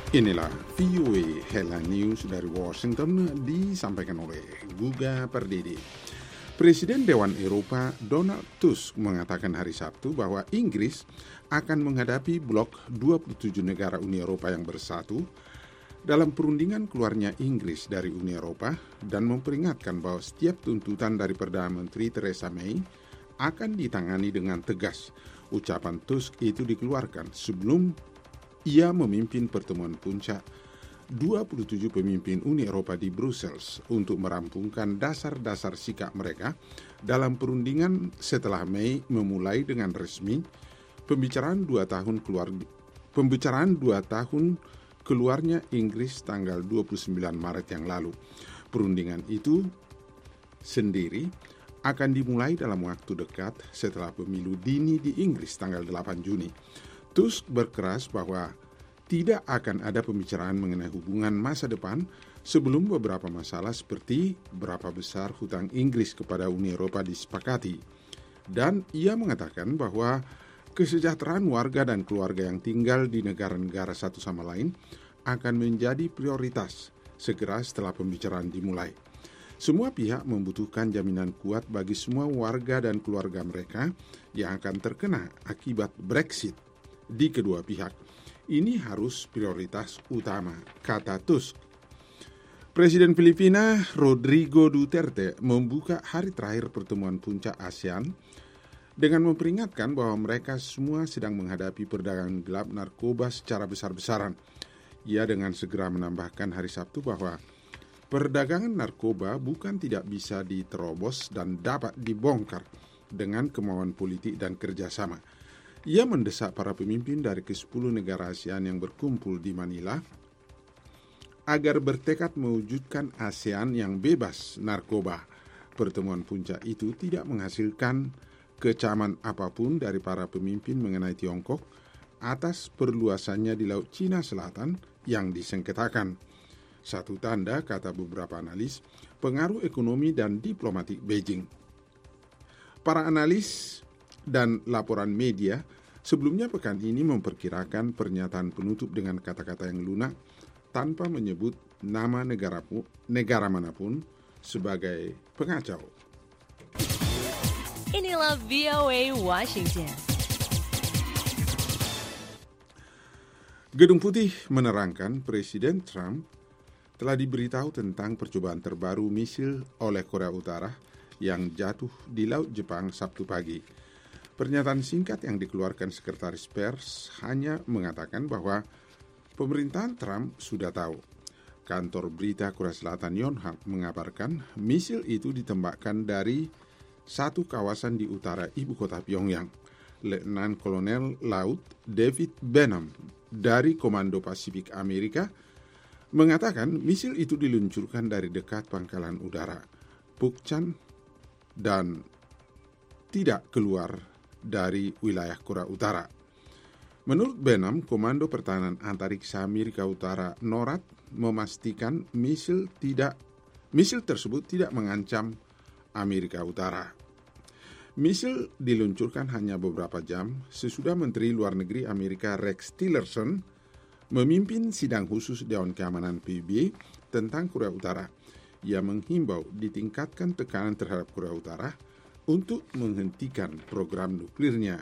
Inilah VOA Headline News dari Washington disampaikan oleh Guga Pardede. Presiden Dewan Eropa Donald Tusk mengatakan hari Sabtu bahwa Inggris akan menghadapi blok 27 negara Uni Eropa yang bersatu dalam perundingan keluarnya Inggris dari Uni Eropa dan memperingatkan bahwa setiap tuntutan dari Perdana Menteri Theresa May akan ditangani dengan tegas. Ucapan Tusk itu dikeluarkan sebelum ia memimpin pertemuan puncak 27 pemimpin Uni Eropa di Brussels untuk merampungkan dasar-dasar sikap mereka dalam perundingan setelah Mei memulai dengan resmi pembicaraan 2 tahun keluarnya Inggris tanggal 29 Maret yang lalu. Perundingan itu sendiri akan dimulai dalam waktu dekat setelah pemilu dini di Inggris tanggal 8 Juni. Tusk berkeras bahwa tidak akan ada pembicaraan mengenai hubungan masa depan sebelum beberapa masalah seperti berapa besar hutang Inggris kepada Uni Eropa disepakati. Dan ia mengatakan bahwa kesejahteraan warga dan keluarga yang tinggal di negara-negara satu sama lain akan menjadi prioritas segera setelah pembicaraan dimulai. Semua pihak membutuhkan jaminan kuat bagi semua warga dan keluarga mereka yang akan terkena akibat Brexit di kedua pihak. Ini harus prioritas utama, kata Tusk. Presiden Filipina Rodrigo Duterte membuka hari terakhir pertemuan puncak ASEAN dengan memperingatkan bahwa mereka semua sedang menghadapi perdagangan gelap narkoba secara besar-besaran. Ia dengan segera menambahkan hari Sabtu bahwa perdagangan narkoba bukan tidak bisa diterobos dan dapat dibongkar dengan kemauan politik dan kerjasama. Ia mendesak para pemimpin dari ke-10 negara ASEAN yang berkumpul di Manila agar bertekad mewujudkan ASEAN yang bebas narkoba. Pertemuan puncak itu tidak menghasilkan kecaman apapun dari para pemimpin mengenai Tiongkok atas perluasannya di Laut Cina Selatan yang disengketakan. Satu tanda, kata beberapa analis, pengaruh ekonomi dan diplomatik Beijing. Para analis dan laporan media sebelumnya pekan ini memperkirakan pernyataan penutup dengan kata-kata yang lunak tanpa menyebut nama negara manapun sebagai pengacau. Inilah VOA Washington. Gedung Putih menerangkan Presiden Trump telah diberitahu tentang percobaan terbaru misil oleh Korea Utara yang jatuh di Laut Jepang Sabtu pagi. Pernyataan singkat yang dikeluarkan Sekretaris Pers hanya mengatakan bahwa pemerintahan Trump sudah tahu. Kantor berita Korea Selatan Yonhap mengabarkan misil itu ditembakkan dari satu kawasan di utara ibu kota Pyongyang. Letnan Kolonel Laut David Benham dari Komando Pasifik Amerika mengatakan misil itu diluncurkan dari dekat pangkalan udara Pukchan dan tidak keluar dari wilayah Korea Utara. Menurut Benham, Komando Pertahanan Antariksa Amerika Utara NORAD memastikan misil tersebut tidak mengancam Amerika Utara. Misil diluncurkan hanya beberapa jam sesudah Menteri Luar Negeri Amerika Rex Tillerson memimpin sidang khusus Dewan Keamanan PBB tentang Korea Utara. Ia menghimbau ditingkatkan tekanan terhadap Korea Utara untuk menghentikan program nuklirnya.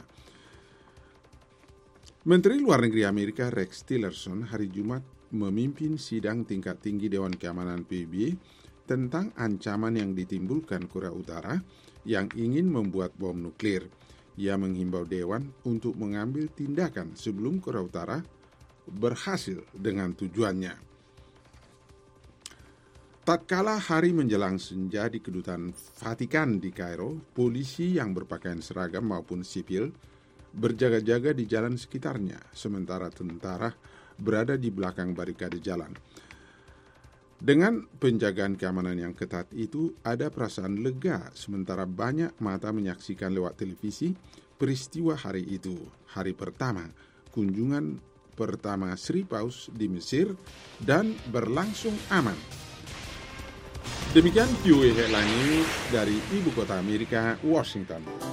Menteri Luar Negeri Amerika Rex Tillerson hari Jumat memimpin sidang tingkat tinggi Dewan Keamanan PBB tentang ancaman yang ditimbulkan Korea Utara yang ingin membuat bom nuklir. Ia menghimbau Dewan untuk mengambil tindakan sebelum Korea Utara berhasil dengan tujuannya. Tatkala hari menjelang senja di Kedutaan Vatikan di Kairo, polisi yang berpakaian seragam maupun sipil berjaga-jaga di jalan sekitarnya, sementara tentara berada di belakang barikade jalan. Dengan penjagaan keamanan yang ketat itu, ada perasaan lega sementara banyak mata menyaksikan lewat televisi peristiwa hari itu, hari pertama kunjungan pertama Sri Paus di Mesir dan berlangsung aman. Demikian VOA Headline News dari Ibu Kota Amerika, Washington.